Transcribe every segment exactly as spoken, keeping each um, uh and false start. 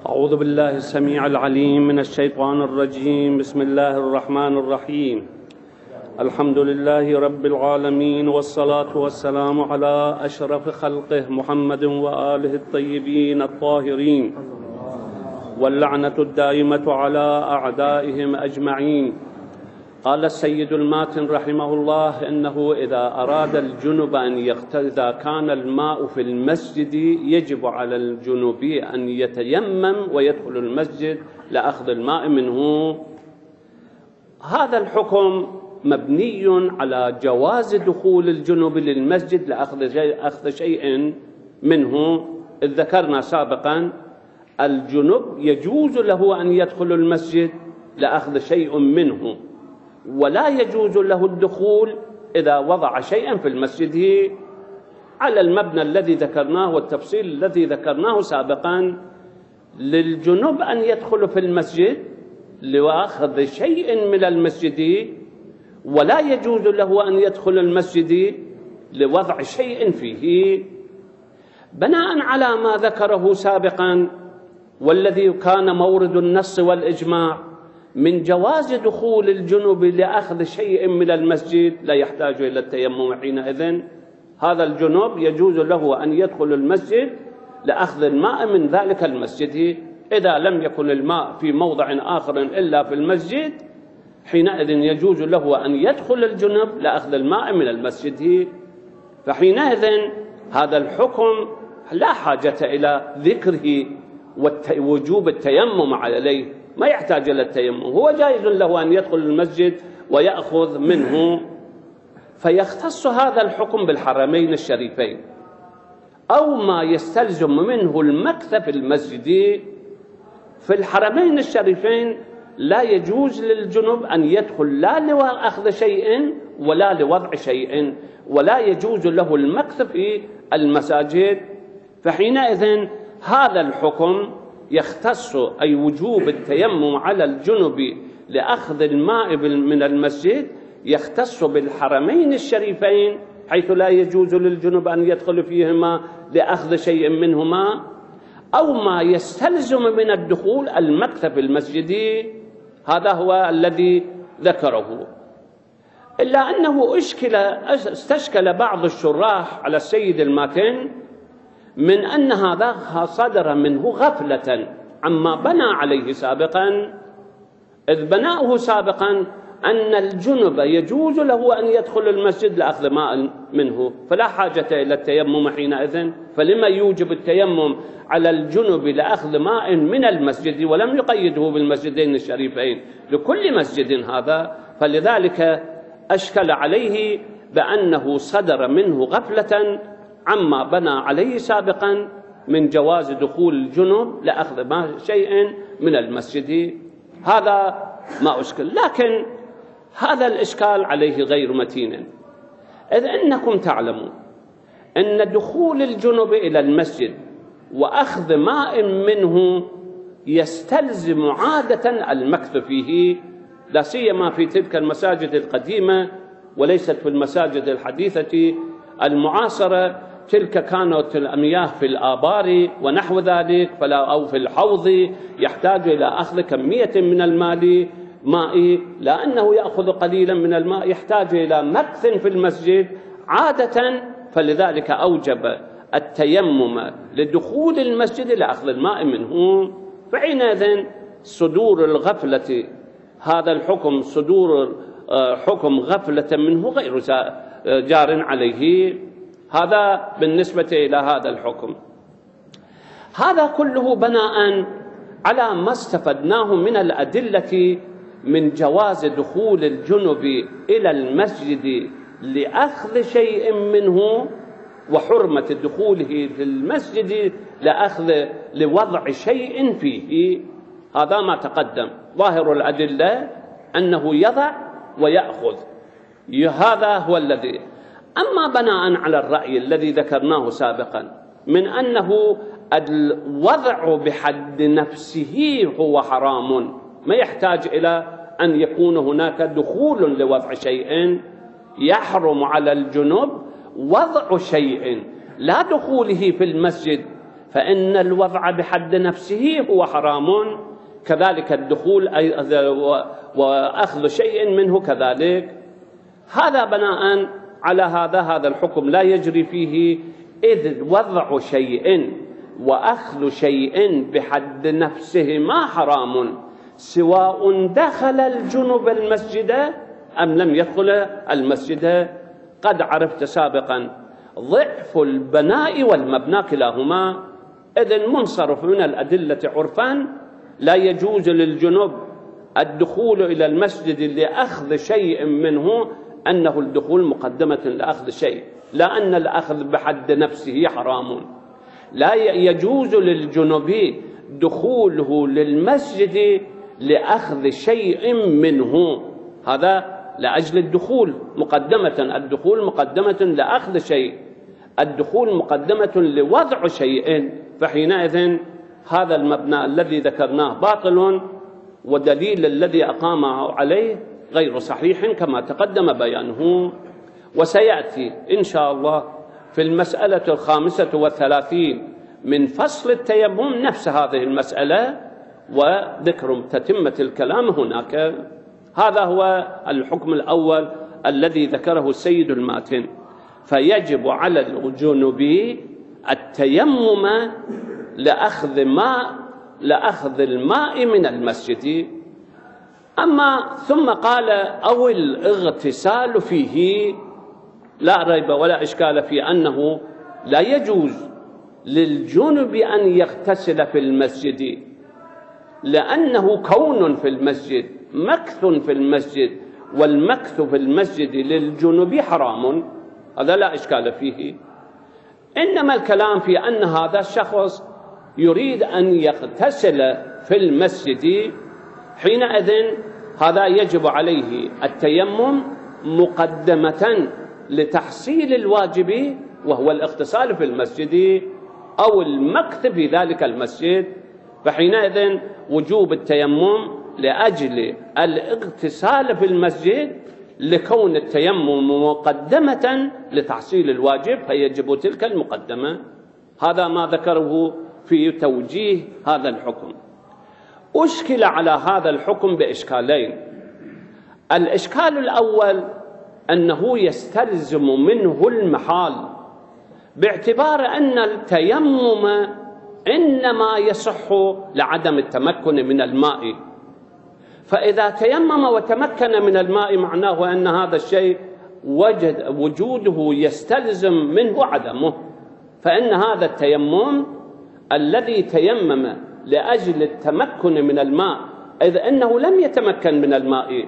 أعوذ بالله السميع العليم من الشيطان الرجيم. بسم الله الرحمن الرحيم. الحمد لله رب العالمين، والصلاة والسلام على أشرف خلقه محمد وآله الطيبين الطاهرين، واللعنة الدائمة على أعدائهم أجمعين. قال السيد الماتن رحمه الله: إنه إذا أراد الجنب أن يغتسل، إذا كان الماء في المسجد يجب على الجنوب أن يتيمم ويدخل المسجد لأخذ الماء منه. هذا الحكم مبني على جواز دخول الجنوب للمسجد لأخذ شيء منه، إذ ذكرنا سابقا الجنوب يجوز له أن يدخل المسجد لأخذ شيء منه، ولا يجوز له الدخول إذا وضع شيئا في المسجد، على المبنى الذي ذكرناه والتفصيل الذي ذكرناه سابقا. للجنوب أن يدخل في المسجد لأخذ شيء من المسجد، ولا يجوز له أن يدخل المسجد لوضع شيء فيه، بناء على ما ذكره سابقا والذي كان مورد النص والإجماع من جواز دخول الجنوب لأخذ شيء من المسجد لا يحتاج إلى التيمم حينئذ. هذا الجنوب يجوز له أن يدخل المسجد لأخذ الماء من ذلك المسجد، إذا لم يكن الماء في موضع آخر إلا في المسجد حينئذ يجوز له أن يدخل الجنوب لأخذ الماء من المسجد. فحينئذ هذا الحكم لا حاجة إلى ذكره ووجوب التيمم عليه، ما يحتاج إلى التيمم، هو جائز له أن يدخل المسجد ويأخذ منه. فيختص هذا الحكم بالحرمين الشريفين أو ما يستلزم منه المكث في المسجد. في الحرمين الشريفين لا يجوز للجنب أن يدخل لا لأخذ شيء ولا لوضع شيء، ولا يجوز له المكث في المساجد. فحينئذ هذا الحكم يختص، أي وجوب التيمم على الجنب لأخذ الماء من المسجد، يختص بالحرمين الشريفين حيث لا يجوز للجنب أن يدخل فيهما لأخذ شيء منهما، أو ما يستلزم من الدخول المكث في المسجد. هذا هو الذي ذكره. إلا أنه أشكل استشكل بعض الشراح على السيد الماتن من أن هذا صدر منه غفلة عما بنى عليه سابقا، إذ بناؤه سابقا أن الجنب يجوز له أن يدخل المسجد لأخذ ماء منه، فلا حاجة إلى التيمم حينئذ. فلما يوجب التيمم على الجنب لأخذ ماء من المسجد ولم يقيده بالمسجدين الشريفين، لكل مسجد هذا؟ فلذلك أشكل عليه بأنه صدر منه غفلة عما بنى عليه سابقا من جواز دخول الجنب لأخذ شيء من المسجد. هذا ما أشكل، لكن هذا الإشكال عليه غير متين، إذ أنكم تعلمون أن دخول الجنب إلى المسجد وأخذ ماء منه يستلزم عادة المكث فيه، لا سيما في تلك المساجد القديمة وليست في المساجد الحديثة المعاصرة. تلك كانت المياه في الآبار ونحو ذلك، فلا أو في الحوض يحتاج إلى أخذ كمية من الماء ماء، لأنه يأخذ قليلا من الماء يحتاج إلى مكث في المسجد عادة، فلذلك أوجب التيمم لدخول المسجد لأخذ الماء منه. فحينئذ صدور الغفلة، هذا الحكم صدور حكم غفلة منه غير جار عليه. هذا بالنسبة إلى هذا الحكم. هذا كله بناء على ما استفدناه من الأدلة من جواز دخول الجنب إلى المسجد لأخذ شيء منه، وحرمة دخوله في المسجد لأخذ لوضع شيء فيه. هذا ما تقدم، ظاهر الأدلة أنه يضع ويأخذ، هذا هو الذي. أما بناء على الرأي الذي ذكرناه سابقا من أنه الوضع بحد نفسه هو حرام، ما يحتاج إلى أن يكون هناك دخول لوضع شيء، يحرم على الجنب وضع شيء لا دخوله في المسجد. فإن الوضع بحد نفسه هو حرام، كذلك الدخول وأخذ شيء منه كذلك. هذا بناء على هذا هذا الحكم لا يجري فيه، إذ وضع شيء وأخذ شيء بحد نفسه ما حرام، سواء دخل الجنب المسجد أم لم يدخل المسجد. قد عرفت سابقا ضعف البناء والمبنى كلاهما، إذن منصرف من الأدلة عرفا لا يجوز للجنب الدخول إلى المسجد لأخذ شيء منه، أنه الدخول مقدمة لأخذ شيء، لا أن الأخذ بحد نفسه حرام. لا يجوز للجنب دخوله للمسجد لأخذ شيء منه، هذا لأجل الدخول مقدمة، الدخول مقدمة لأخذ شيء، الدخول مقدمة لوضع شيء، فحينئذ هذا المبنى الذي ذكرناه باطل، ودليل الذي أقامه عليه غير صحيح كما تقدم بيانه. وسيأتي إن شاء الله في المسألة الخامسة والثلاثين من فصل التيمم نفس هذه المسألة وذكر تتمة الكلام هناك. هذا هو الحكم الأول الذي ذكره السيد الماتن. فيجب على الجنوب التيمم لأخذ ماء لأخذ الماء من المسجد. أما ثم قال أو الاغتسال فيه، لا ريب ولا إشكال في أنه لا يجوز للجنب أن يغتسل في المسجد، لأنه كون في المسجد، مكث في المسجد، والمكث في المسجد للجنب حرام، هذا لا إشكال فيه. إنما الكلام في أن هذا الشخص يريد أن يغتسل في المسجد، حينئذ هذا يجب عليه التيمم مقدمة لتحصيل الواجب وهو الاغتسال في المسجد أو المكث في ذلك المسجد، فحينئذ وجوب التيمم لأجل الاغتسال في المسجد لكون التيمم مقدمة لتحصيل الواجب، فيجب تلك المقدمة. هذا ما ذكره في توجيه هذا الحكم. أشكل على هذا الحكم بإشكالين. الإشكال الأول أنه يستلزم منه المحال، باعتبار أن التيمم إنما يصح لعدم التمكن من الماء، فإذا تيمم وتمكن من الماء معناه أن هذا الشيء وجد وجوده يستلزم منه عدمه، فإن هذا التيمم الذي تيمم لأجل التمكن من الماء إذ أنه لم يتمكن من الماء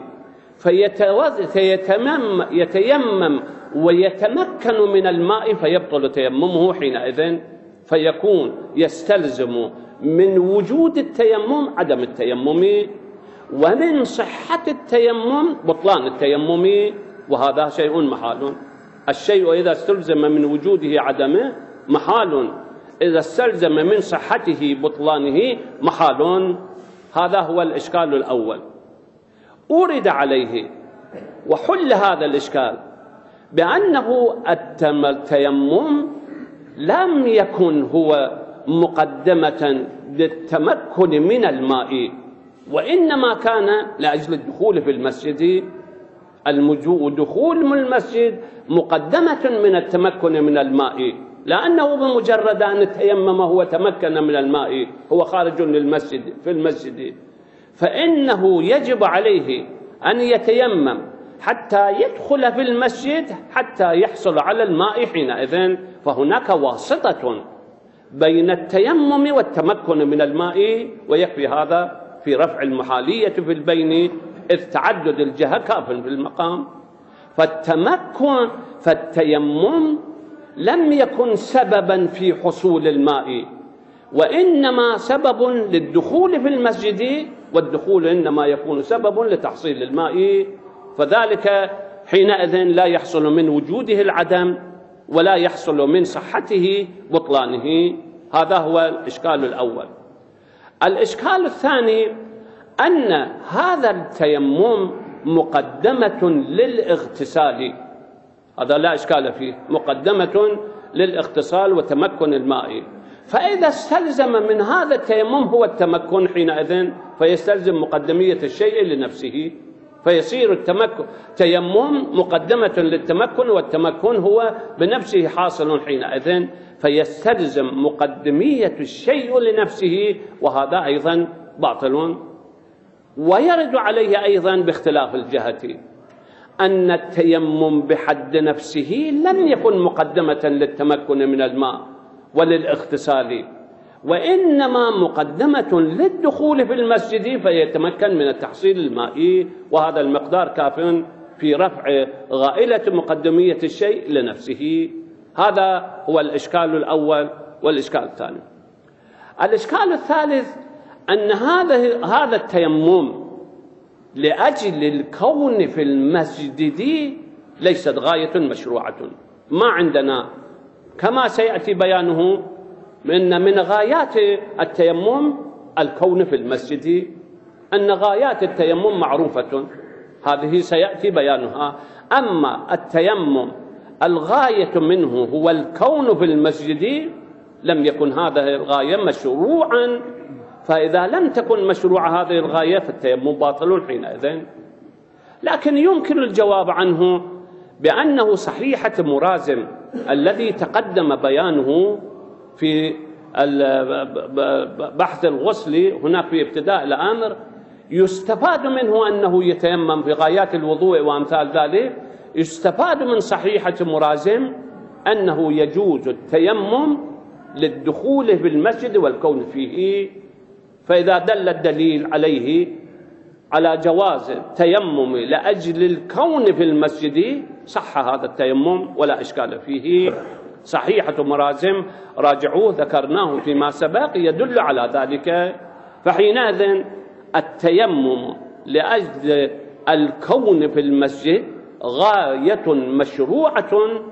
فيتيمم يتيمم ويتمكن من الماء فيبطل تيممه حينئذ، فيكون يستلزم من وجود التيمم عدم التيمم، ومن صحة التيمم بطلان التيمم، وهذا شيء محال. الشيء إذا استلزم من وجوده عدمه محال، إذا استلزم من صحته بطلانه محال. هذا هو الإشكال الأول. أورد عليه وحل هذا الإشكال بأنه التيمم لم يكن هو مقدمة للتمكن من الماء، وإنما كان لأجل الدخول في المسجد. الدخول من المسجد مقدمة من التمكن من الماء، لأنه بمجرد أن تيمم هو تمكن من الماء، هو خارج للمسجد في المسجد، فإنه يجب عليه أن يتيمم حتى يدخل في المسجد حتى يحصل على الماء حينئذ. فهناك واسطة بين التيمم والتمكن من الماء، ويكفي هذا في رفع المحالية في البين، إذ تعدد الجهة كاف في المقام. فالتمكن فالتيمم لم يكن سببا في حصول الماء، وإنما سبب للدخول في المسجد، والدخول إنما يكون سبب لتحصيل الماء، فذلك حينئذ لا يحصل من وجوده العدم ولا يحصل من صحته بطلانه. هذا هو الإشكال الأول. الإشكال الثاني أن هذا التيمم مقدمة للاغتسال، هذا لا إشكال فيه، مقدمة للاغتسال وتمكن الماء، فإذا استلزم من هذا التيمم هو التمكن حينئذ فيستلزم مقدمية الشيء لنفسه، فيصير التمكن تيمم مقدمة للتمكن، والتمكن هو بنفسه حاصل حينئذ، فيستلزم مقدمية الشيء لنفسه، وهذا أيضا باطل. ويرد عليه أيضا باختلاف الجهة أن التيمم بحد نفسه لم يكن مقدمة للتمكن من الماء وللاغتسال، وإنما مقدمة للدخول في المسجد فيتمكن من التحصيل المائي، وهذا المقدار كاف في رفع غائلة مقدمية الشيء لنفسه. هذا هو الإشكال الأول. والإشكال الثاني، الإشكال الثالث أن هذا هذا التيمم لأجل الكون في المسجد ليست غاية مشروعة. ما عندنا كما سيأتي بيانه من من غايات التيمم الكون في المسجد، أن غايات التيمم معروفة، هذه سيأتي بيانها. أما التيمم الغاية منه هو الكون في المسجد، لم يكن هذه الغاية مشروعا، فإذا لم تكن مشروع هذه الغاية فالتيمم باطل حينئذ. لكن يمكن الجواب عنه بأنه صحيحة مرازم الذي تقدم بيانه في بحث الغسل هناك في ابتداء الأمر، يستفاد منه أنه يتيمم في غايات الوضوء وأمثال ذلك. يستفاد من صحيحة مرازم أنه يجوز التيمم للدخول في المسجد والكون فيه، فإذا دل الدليل عليه على جواز التيمم لأجل الكون في المسجد صح هذا التيمم ولا إشكال فيه. صحيحة مرازم راجعوه ذكرناه فيما سبق يدل على ذلك. فحينئذ التيمم لأجل الكون في المسجد غاية مشروعة،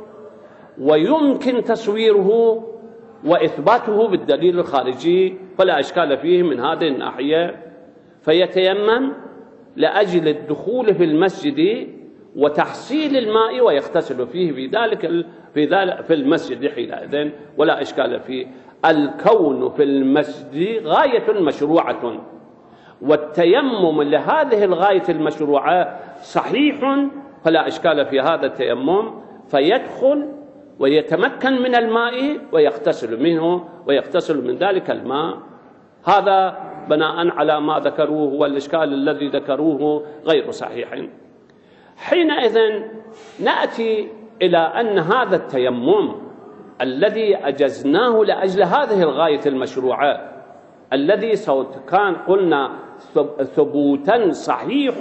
ويمكن تصويره وإثباته بالدليل الخارجي، فلا إشكال فيه من هذه الناحية. فيتيمم لأجل الدخول في المسجد وتحصيل الماء ويغتسل فيه في ذلك في ذلك في المسجد حينئذ ولا إشكال فيه. الكون في المسجد غاية مشروعة، والتيمم لهذه الغاية المشروعة صحيح، فلا إشكال في هذا التيمم، فيدخل ويتمكن من الماء ويغتسل منه ويغتسل من ذلك الماء. هذا بناء على ما ذكروه، والإشكال الذي ذكروه غير صحيح. حينئذ نأتي إلى أن هذا التيمم الذي أجزناه لأجل هذه الغاية المشروعة، الذي كان قلنا ثبوتا صحيح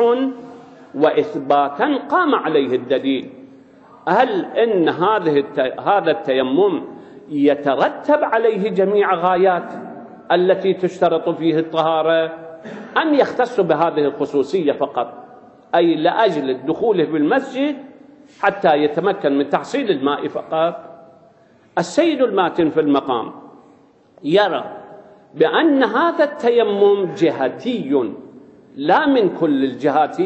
وإثباتا قام عليه الدليل، هل إن هذه هذا التيمم يترتب عليه جميع غايات التي تشترط فيه الطهارة، أم يختص بهذه الخصوصية فقط، أي لأجل الدخول في المسجد حتى يتمكن من تحصيل الماء فقط؟ السيد الماتن في المقام يرى بأن هذا التيمم جهتي لا من كل الجهات.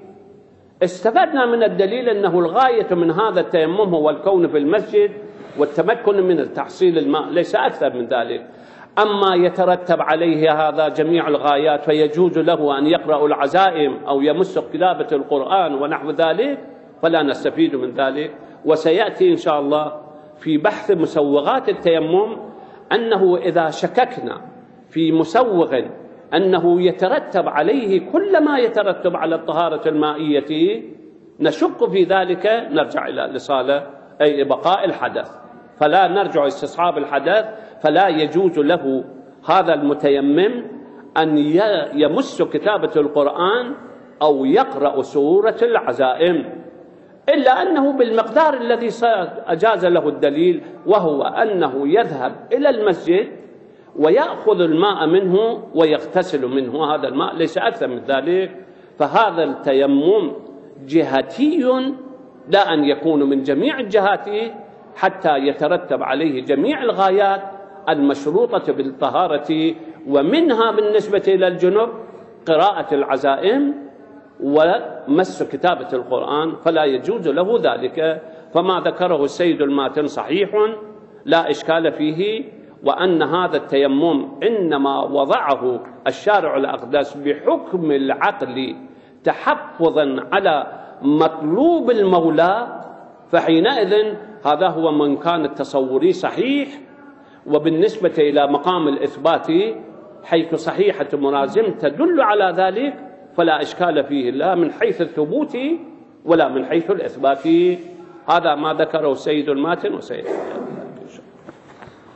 استفدنا من الدليل أنه الغاية من هذا التيمم هو الكون في المسجد والتمكن من تحصيل الماء، ليس أكثر من ذلك. أما يترتب عليه هذا جميع الغايات فيجوز له أن يقرأ العزائم أو يمس كتابة القرآن ونحو ذلك، فلا نستفيد من ذلك. وسيأتي إن شاء الله في بحث مسوغات التيمم أنه إذا شككنا في مسوغ أنه يترتب عليه كل ما يترتب على الطهارة المائية نشك في ذلك، نرجع إلى الإصالة أي بقاء الحدث، فلا نرجع استصحاب الحدث. فلا يجوز له هذا المتيمم أن يمس كتابة القرآن أو يقرأ سورة العزائم، إلا أنه بالمقدار الذي أجاز له الدليل، وهو أنه يذهب إلى المسجد ويأخذ الماء منه ويغتسل منه، هذا الماء ليس أكثر من ذلك. فهذا التيمم جهتي لا أن يكون من جميع الجهات حتى يترتب عليه جميع الغايات المشروطة بالطهارة، ومنها بالنسبة إلى الجنب قراءة العزائم ومس كتابة القرآن، فلا يجوز له ذلك. فما ذكره السيد الماتن صحيح لا إشكال فيه، وأن هذا التيمم إنما وضعه الشارع الأقدس بحكم العقل تحفظا على مطلوب المولى، فحينئذ هذا هو من كان التصوري صحيح. وبالنسبة إلى مقام الإثبات حيث صحيحة مرازم تدل على ذلك فلا إشكال فيه لا من حيث الثبوت ولا من حيث الإثبات. هذا ما ذكره السيد الماتن وسيد